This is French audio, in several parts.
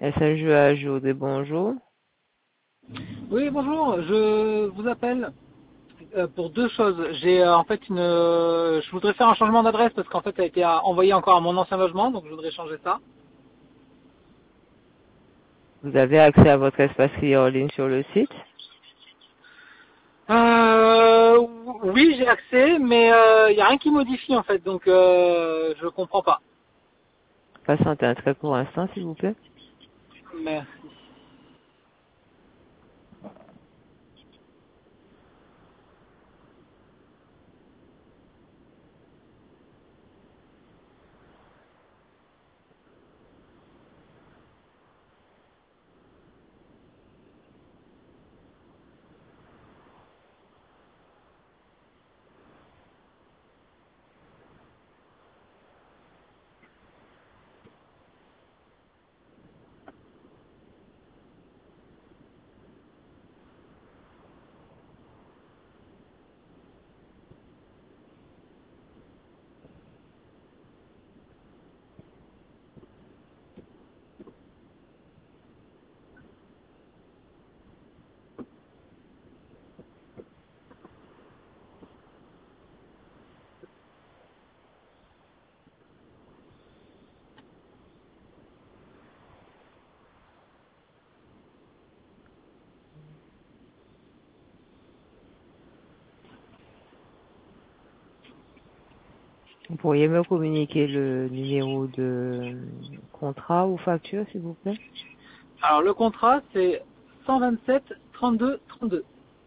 SNJ à jour des bonjours. Oui, bonjour, je vous appelle pour deux choses. J'ai en fait je voudrais faire un changement d'adresse parce qu'en fait ça a été envoyé encore à mon ancien logement, donc je voudrais changer ça. Vous avez accès à votre espace client en ligne sur le site. Euh, oui, j'ai accès, mais il n'y a rien qui modifie en fait, donc je comprends pas. Patientez un très court instant, s'il vous plaît. Merci. Vous pourriez me communiquer le numéro de contrat ou facture, s'il vous plaît? Alors le contrat c'est 127 32 32.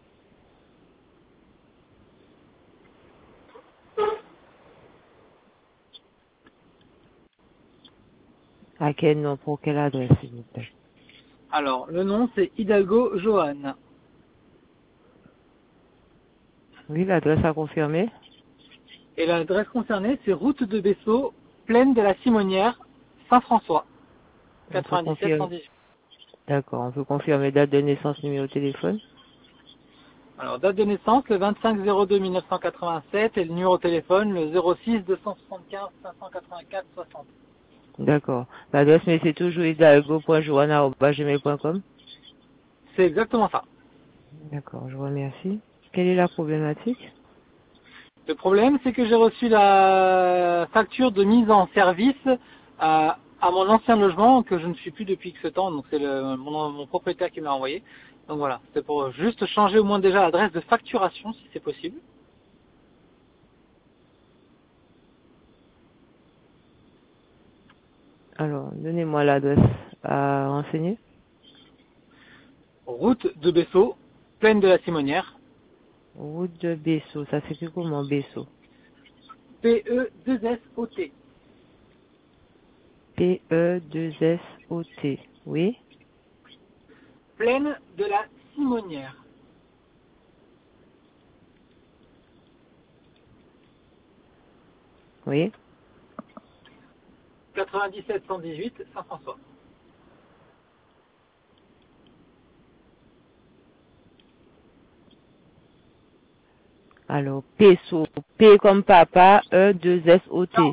À quel nom, pour quelle adresse, s'il vous plaît? Alors le nom c'est Hidalgo Johan. Oui, l'adresse à confirmer. Et l'adresse concernée c'est route de Bessaux, plaine de la Simonière, Saint-François, On peut 97 confirmer. 118. D'accord, on peut confirmer date de naissance, numéro de téléphone. Alors, date de naissance, le 25-02-1987 et le numéro de téléphone, le 06 275 584 60. D'accord. L'adresse, mais c'est toujours hidalgo.joanna@gmail.com. C'est exactement ça. D'accord, je vous remercie. Quelle est la problématique? Le problème, c'est que j'ai reçu la facture de mise en service à mon ancien logement que je ne suis plus depuis ce temps. Donc, c'est mon propriétaire qui m'a envoyé. Donc voilà, c'est pour juste changer au moins déjà l'adresse de facturation, si c'est possible. Alors, donnez-moi l'adresse à renseigner. Route de Bessaux, plaine de la Simonière, Route de Bessaux, ça s'écrit comment Bessaux? PE2SOT. P-E-2-S-O-T. Oui? Plaine de la Simonière. Oui? 97 118 Saint-François. Alors, Pesso. P comme papa, E-2-S-O-T. Non,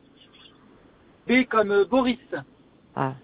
B comme Boris. Ah,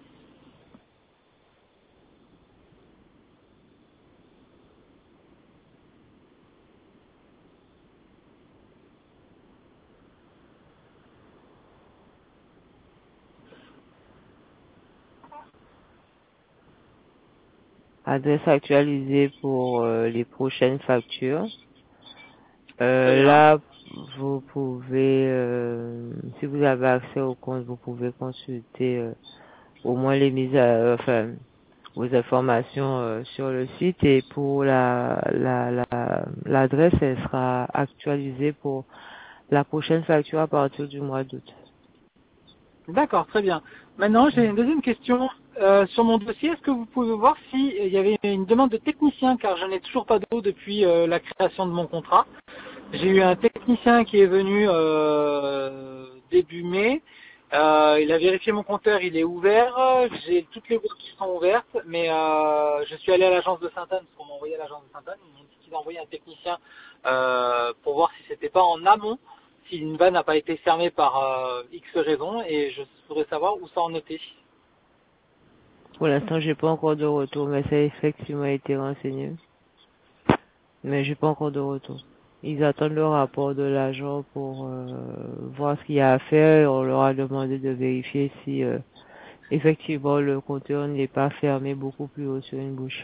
adresse actualisée pour les prochaines factures. Très bien. Là, vous pouvez, si vous avez accès au compte, vous pouvez consulter au moins les mises à, enfin, vos informations sur le site, et pour l'adresse, elle sera actualisée pour la prochaine facture à partir du mois d'août. D'accord, très bien. Maintenant, j'ai une deuxième question. Sur mon dossier, est-ce que vous pouvez voir s'il y avait une demande de technicien, car je n'ai toujours pas d'eau depuis la création de mon contrat. J'ai eu un technicien qui est venu début mai. Il a vérifié mon compteur, il est ouvert. J'ai toutes les boîtes qui sont ouvertes, mais je suis allé à l'agence de Sainte-Anne, parce qu'on m'a envoyé à l'agence de Sainte-Anne. Ils m'ont dit qu'ils envoyaient un technicien pour voir si c'était pas en amont, si une vanne n'a pas été fermée par X raison, et je voudrais savoir où ça en était. Pour l'instant, j'ai pas encore de retour, mais ça a effectivement été renseigné. Mais j'ai pas encore de retour. Ils attendent le rapport de l'agent pour voir ce qu'il y a à faire. On leur a demandé de vérifier si effectivement le compteur n'est pas fermé beaucoup plus haut sur une bouche.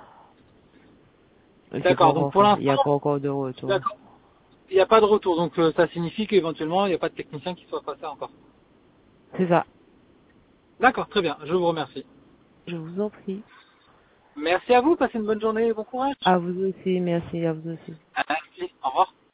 Mais c'est pas D'accord, donc encore pour fait. Il n'y a l'instant, pas encore de retour. d'accord, il n'y a pas de retour, donc ça signifie qu'éventuellement il n'y a pas de technicien qui soit passé encore. C'est ça. D'accord, très bien, je vous remercie. Je vous en prie. Merci à vous, passez une bonne journée et bon courage. À vous aussi. Merci à vous aussi. Merci, au revoir.